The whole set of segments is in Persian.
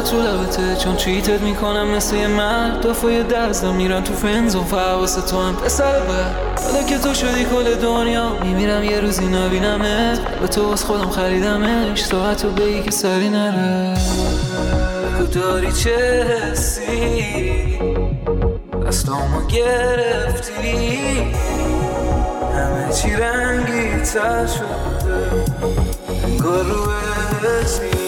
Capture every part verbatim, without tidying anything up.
تو لبته چون چیتت میکنم مثل یه مرد دفعه دزدم میرم تو فنزون فواسه تو هم پسر بر حالا که تو شدی کل دنیا میمیرم یه روزی نبینمت به تو از خودم خریدمش تو حتی بگی که سری نره بگو داری چه حسی دستامو گرفتی همه چی رنگی تر شده انگار رو اسمی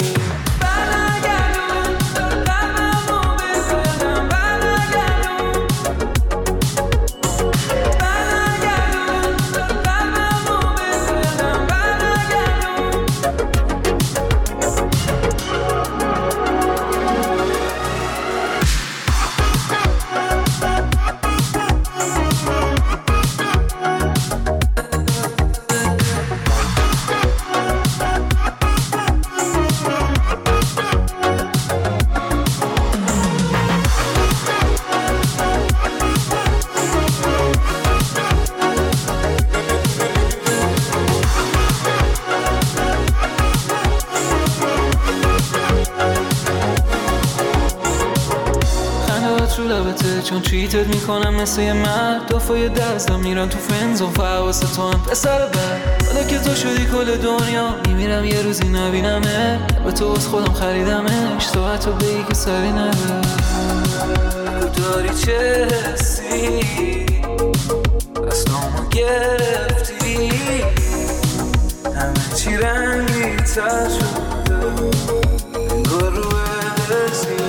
چون چیتت میکنم مثل یه مرد دفعه دزدم میرم تو فنزون فواسه تو هم پسر بر حالا که تو شدی کل دنیا میمیرم یه روزی نبینمه به تو از خودم خریدمش تو حتی بگی که سری نره بگو داری چه حسی دستامو گرفتی همه چی رنگی تر شده انگار رو اسمی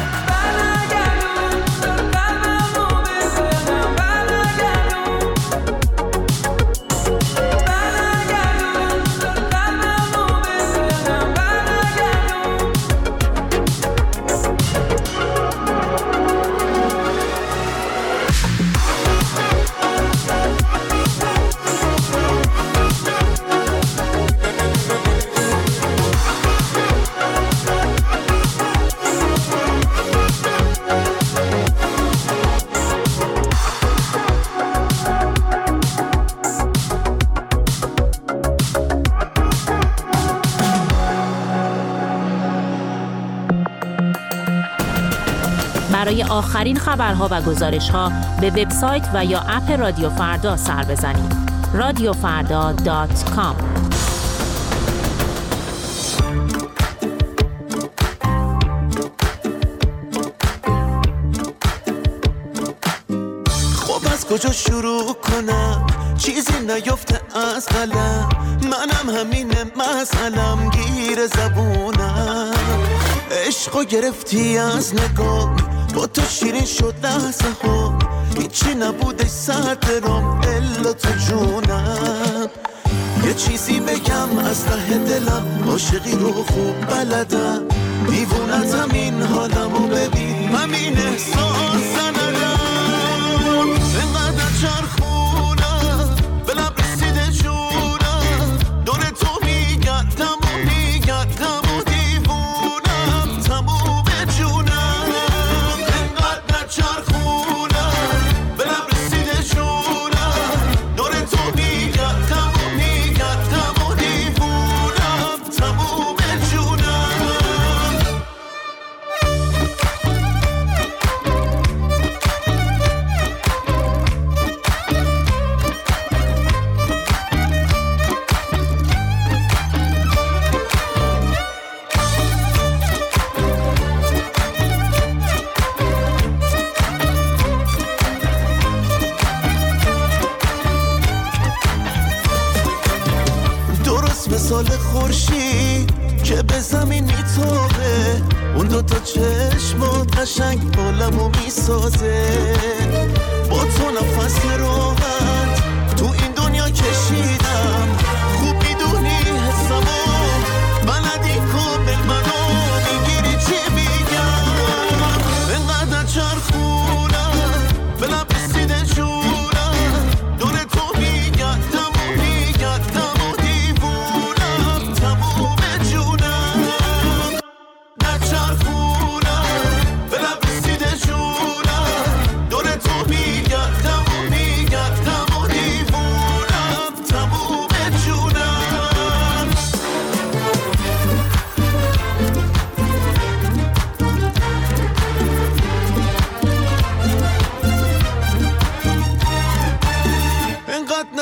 برای آخرین خبرها و گزارش‌ها به وبسایت و یا اپ رادیو فردا سر بزنید. رادیو فردا دات کام. خب از کجا شروع کنم چیزی نیفته از قلم منم همینه مسئلم گیر زبونم عشقو گرفتی از نگاه با تو شیرین شد لحظه ها هیچی نبودش سر درم الا تو جونم یه چیزی بگم از ته دلم عاشقی رو خوب بلدم دیوونتم این حالمو ببین همین احساس ندم انقدر چرخونم به لب رسیده جونم دور تو میگردم و میگردم و دیوونم تموم جونم انقدر چرخونم به لب رسیده جونم دور تو میگردم و میگردم و دیوونم تموم جونم مثال خورشید که به زمین میتابه اون دوتا چشمات قشنگ عالمو میسازه با تو نفس راحت تو این دنیا کشیدم خوب میدونی حسامو بلدی کامل منو میگیری چی میگم انقدر چرخونم به لب رسیده جونم دور تو میگردم و میگردم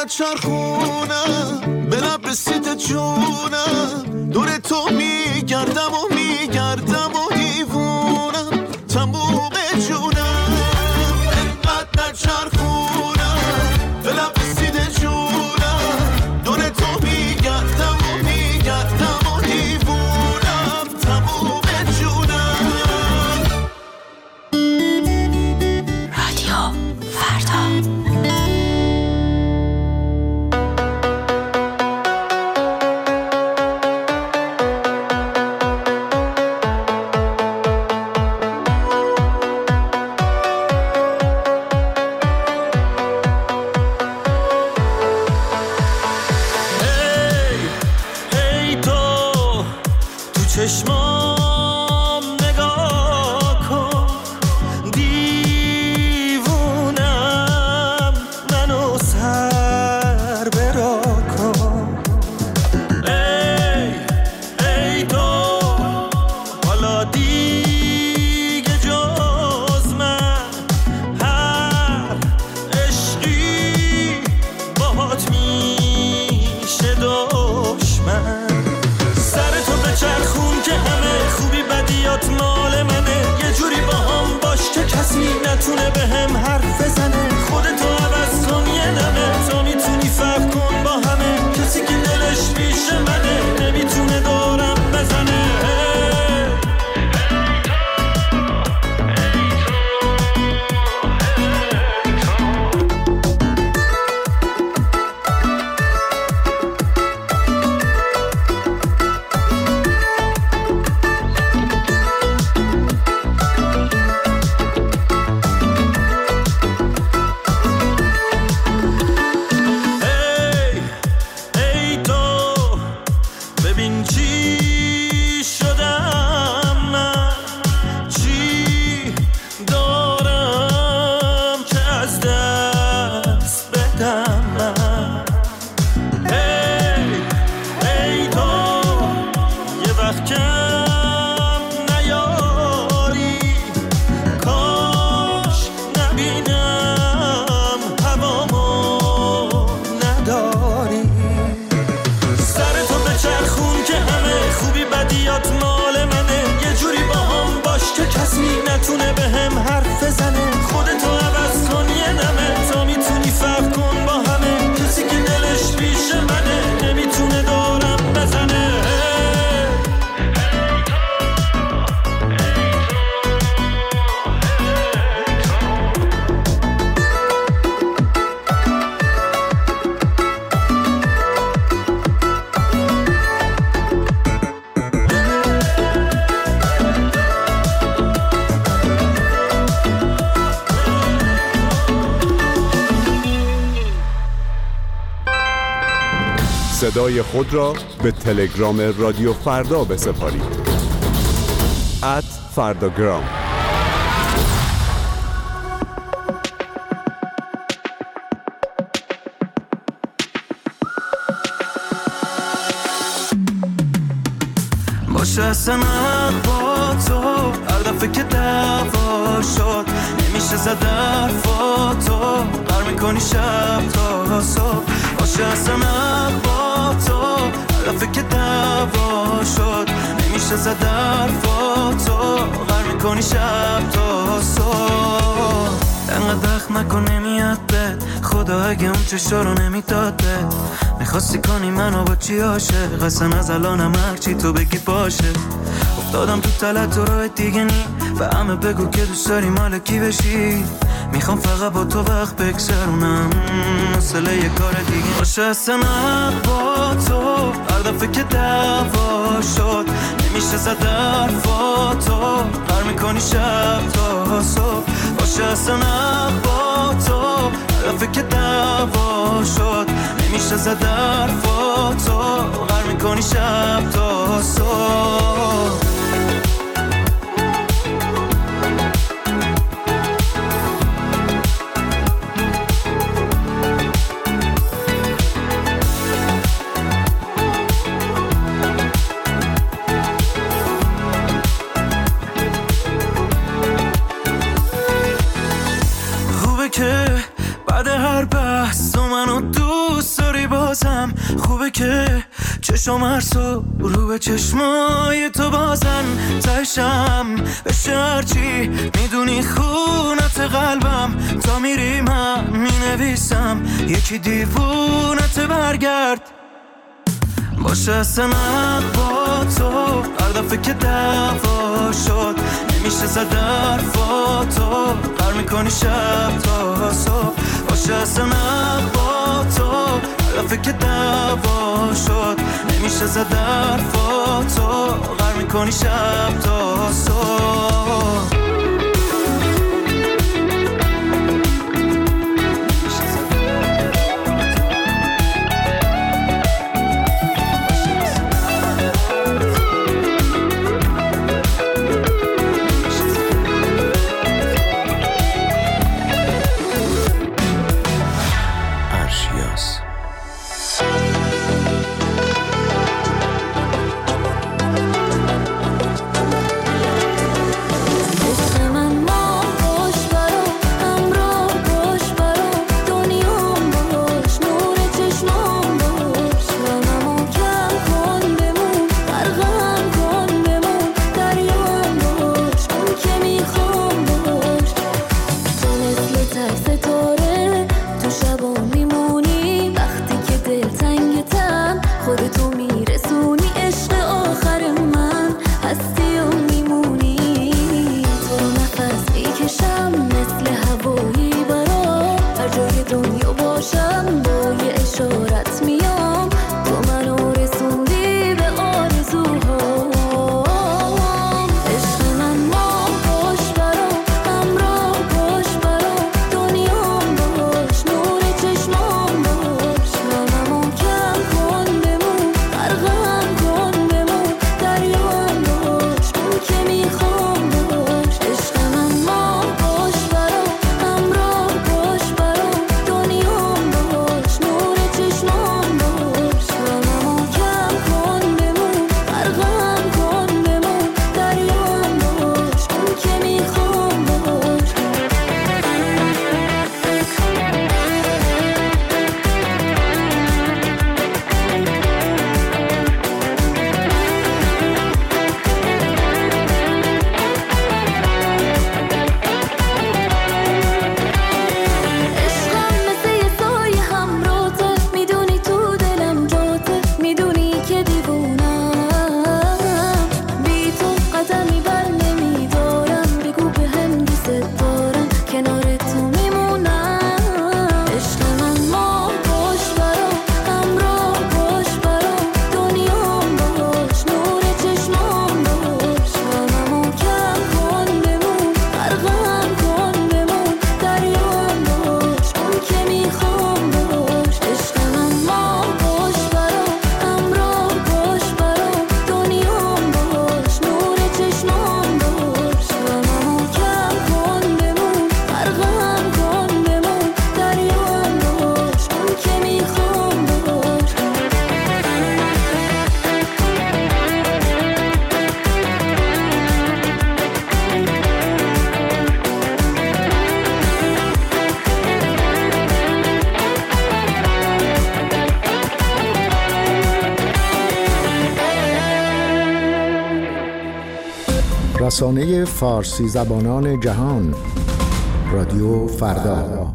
نچرخونم به لب رسید جونم دور تو میگردم و میگردم و دیوونم تموم جونم انقدر نچرخونم به لب رسید جونم دور تو میگردم و میگردم و دیوونم تموم جونم. رادیو فردا. چشمام نگاه کن دیوونم منو سر برا کن ای ای تو حالا دیگه جز من هر عشقی باهات میشه دشمن سر تو به چرخون که همه خوبی بدیات مال منه یه جوری با هم باش که کسی نتونه به هم حرف بزنه خودتو عوض کن یه دمه تا میتونی فرق کن با همه کسی که دلش پیش منه نمیتونه دورم بزنه نتونه به هم حرف بزنه خودتو عوض کن یه دمه تا میتونی فرق کن با همه کسی که دلش پیش منه نمیتونه دورم بزنه صدای خود را به تلگرام رادیو فردا بسپارید. ات فرداگرام. باشه اصلا با تو هر دفعه که دعوا شد نمیشه زد حرفاتو قر میکنی شب تا صبح باشه اصلا با تو هر دفعه که دعوا شد نمیشه زد حرفاتو قر میکنی شب تا صبح انقدر دخم نکن نمیاد بد خدا اگه اون چشا رو نمیداد بد میخواستی کنی منو با چی عاشق اصلا از الانم هرچی تو بگی باشه افتادم تو تلت و راه دیگه نی به همه بگو که دوست داری مال کی بشی میخوام فقط با تو وقت بگذرونم مسئله یه کار دیگه باشه اصلا با تو هر دفعه که دعوا شد نمیشه زد حرفاتو قر میکنی شب تا صبح باشه اصلا با تو هر دفعه که دعوا شد نمیشه زد حرفاتو قر میکنی شب تا صبح خوبه که چشم هر صبح رو به چشمای تو بازن تشم بشه هرچی میدونی خونت قلبم تا میری من مینویسم یکی دیوونت برگرد باشه اصلا با تو هر دفعه که دعوا شد نمیشه زد حرفاتو قر میکنی شب تا صبح باشه اصلا با تو هر دفعه که دعوا شد نمیشه زد حرفاتو قر میکنی شب تا صبح رسانه فارسی زبانان جهان رادیو فردا.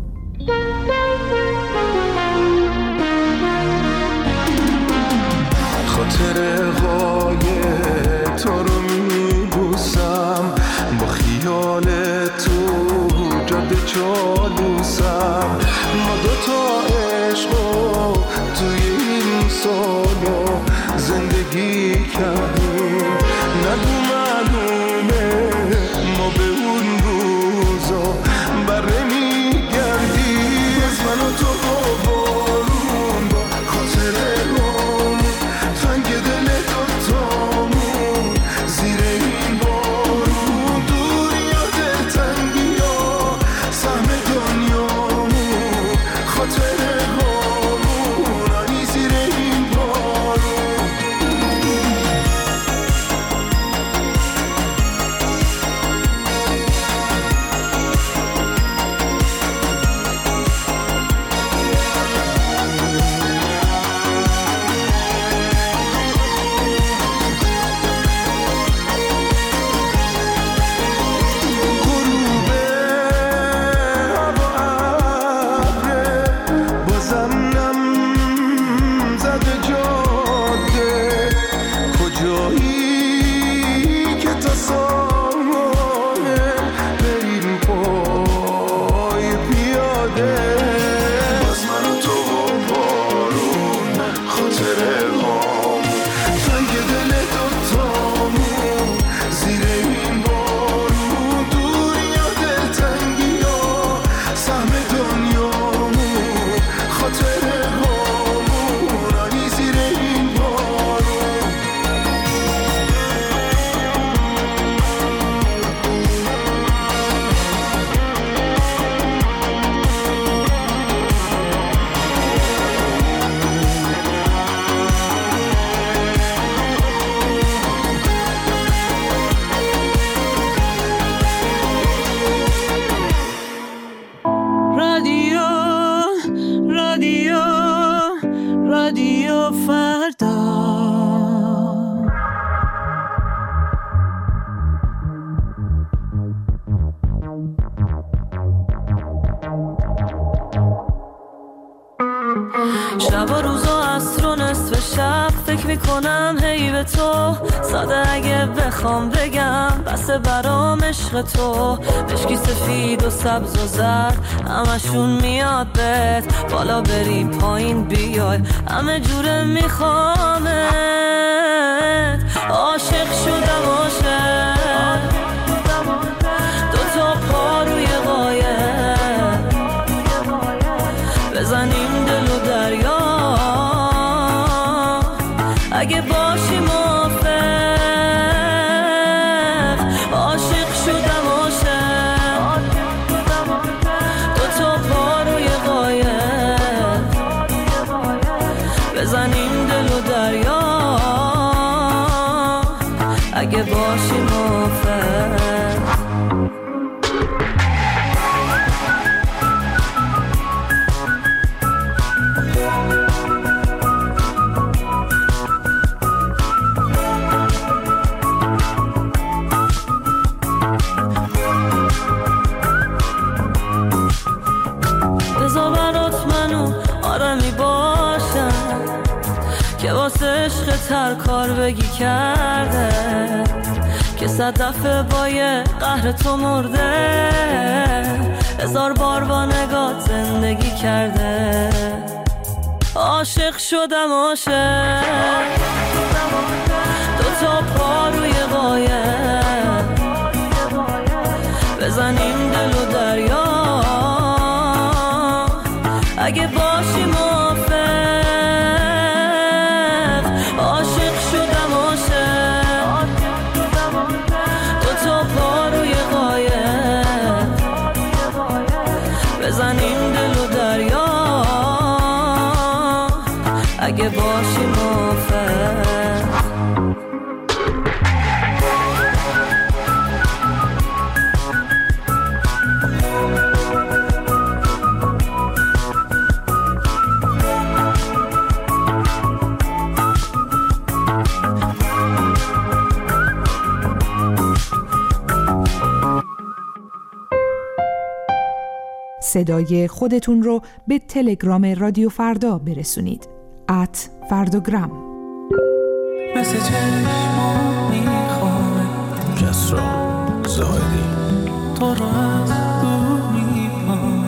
خاطر های تو رو میبوسم با خیال تو جاده چالوسم ما دوتا عشقو توی این سالو زندگی کردیم نگو معلومه ما به اون روزا بره میگردیم از من و تو بارون با خاطر روم تنگ دل دوتامون زیر این بارون دوری و دلتنگی ها سهم دنیامون خاطر هامون آنی زیر این بارون شب و روز و عصر و نصف شب فکر میکنم هی به تو، ساده اگه بخوام بگم بسه برام عشق تو. مشکی سفید و سبز و زرد همشون میاد بهت، بالا بری پایین بیای همه جوره میخوامت. عاشق شدم عاشق، دوتا پا روی قایق، بزنیم دل و دریا اگه باشی موافق. عاشق شدم عاشق، دوتا پا روی قایق، بزنیم دل و دریا اگه باشی موافق. که واسه عشق تر کار بگی کرده، که صد دفعه با یه قهر تو مرده، هزار بار با نگات زندگی کرده. عاشق شدم عاشق، دوتا پا روی قایق، بزنیم دل و دریا اگه باشی موافق. عاشق شدم عاشق، دوتا پا روی قایق، بزنیم دل و دریا اگه باشی موافق. صدای خودتون رو به تلگرام رادیو فردا برسونید. ات فرداگرام. مثل چشما میخوام کسرا زاهدی تو رو از دور میخوام.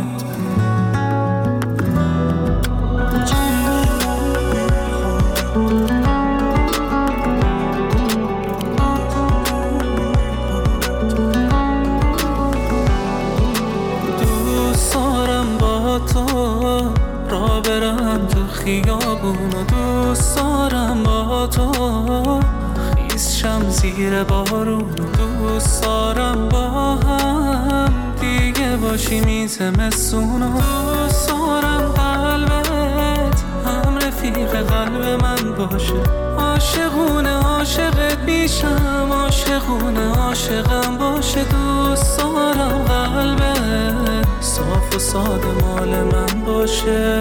را برم تو خیابون و دوست دارم با تو خیس شم زیر بارون و دوست دارم با هم دیگه باشی میزه مسون و دوست دارم قلبت هم رفیق قلب من باشه. عاشقونه عاشقت میشم، عاشقونه عاشقم باشه. دوست دارم قلبت صاف و ساده مال من باشه.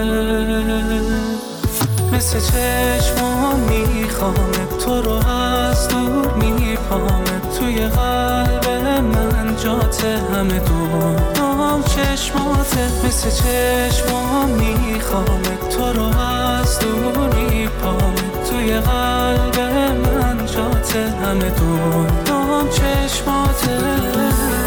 مثل چشمام میخوامت تو رو از دور میپامت توی قلب من جات همه دونام چشماتت. مثل چشمام میخوامت تو رو از دور میپامت توی قلب من جات همه دونام چشماتت.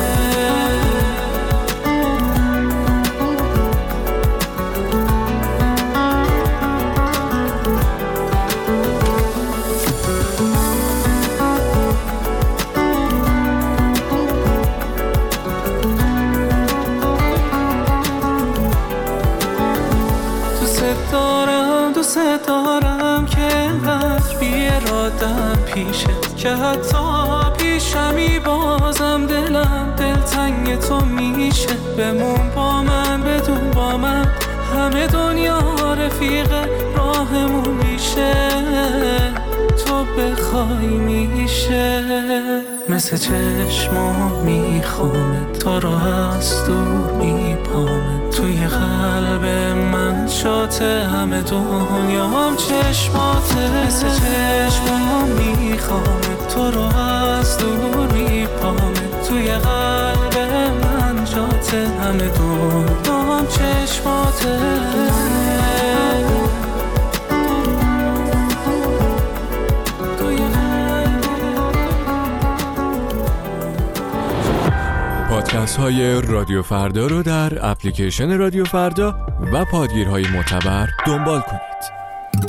دارم که انقدر بی‌اراده‌ام پیشت که حتی پیشمی بازم دلم دلتنگ تو میشه. بمون با من بدون با من همه دنیا رفیق راهمون میشه. تو بخوای میشه. مثل چشمام میخوامت تو رو از دور میپامت توی قلب من شات همه دنیام چشماته. مثل چشمام میخوامت تو رو از دور میپامت توی قلب من جات همه دنیام چشماته. پادکست های رادیو فردا رو در اپلیکیشن رادیو فردا و پادگیرهای معتبر دنبال کنید.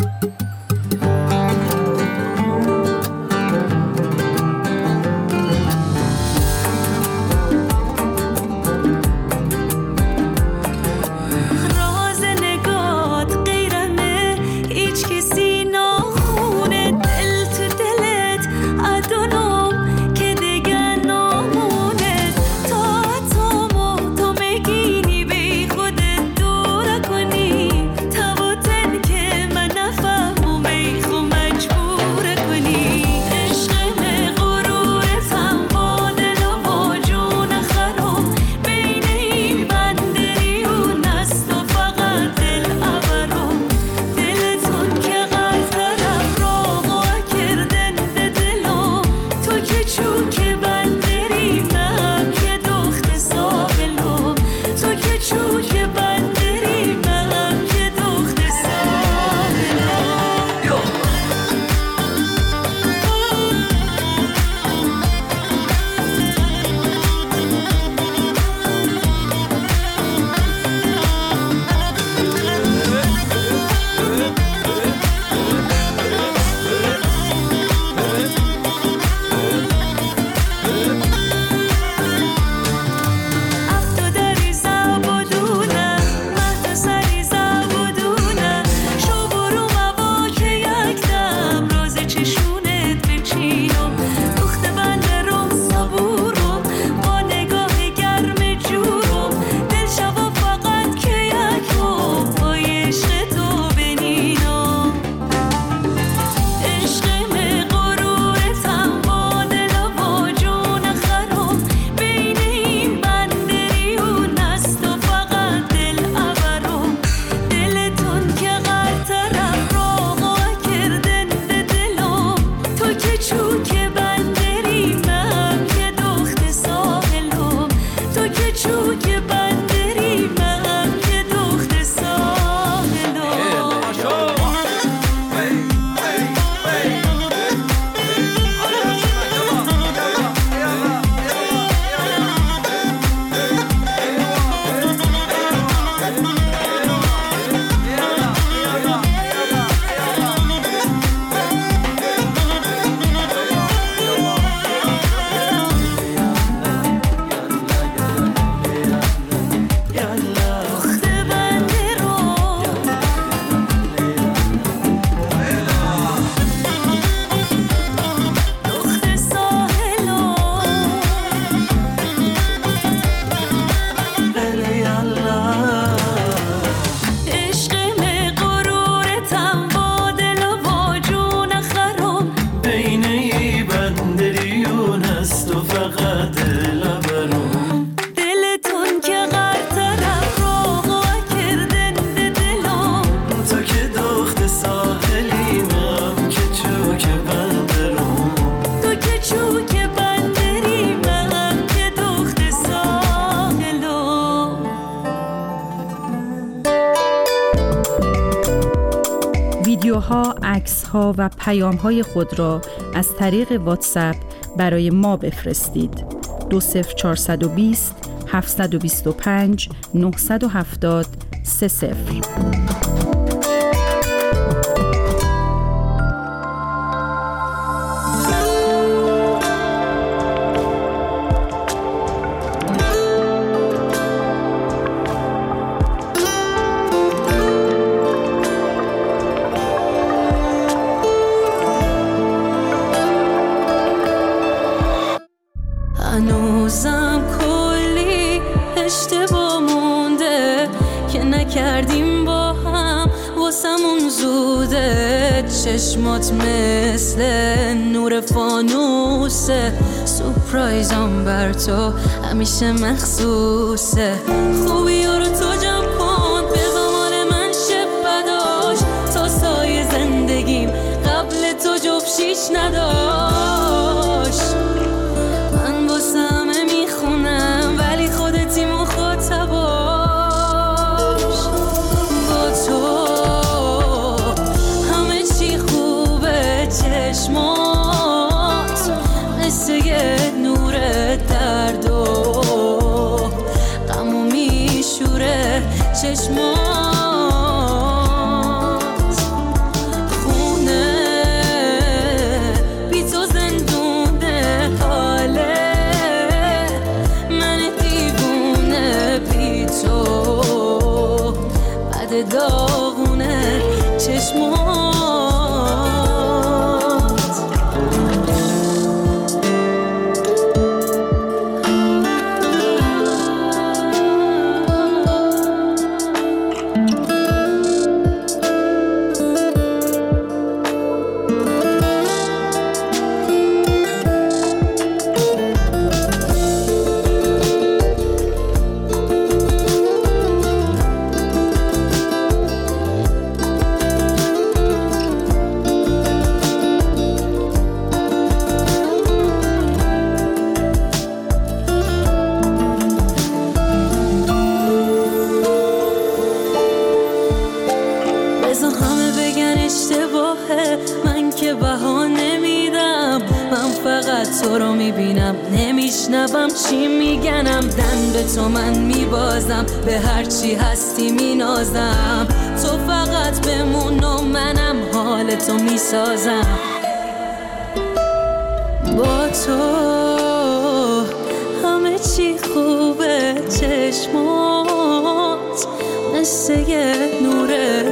ویدیوها، عکس‌ها و پیام‌های خود را از طریق واتساپ برای ما بفرستید. دو صفر چهارصد و بیست هفتصد و بیست و پنج نهصد و هفتاد سه صفر. هنوزم کلی اشتباه مونده که نکردیم با هم، واسمون زوده. چشمات مثل نور فانوسه، سورپرایزم بر تو همیشه مخصوصه. خوبی رو تو جمع کن، بذار مال من شب بداش، تا سایه زندگیم قبل تو جفشیش نداشت. من واسه همه میخونم ولی خودتی مخاطباش. با تو همه چی خوبه، چشمات مثل یه نور در دو که داغونه چشمات. تو رو میبینم نمیشنوم چی میگنم، دن به تو من میبازم، به هر چی هستی مینازم، تو فقط بمون و منم حال تو میسازم. با تو همه چی خوبه، چشمات مثل یه نور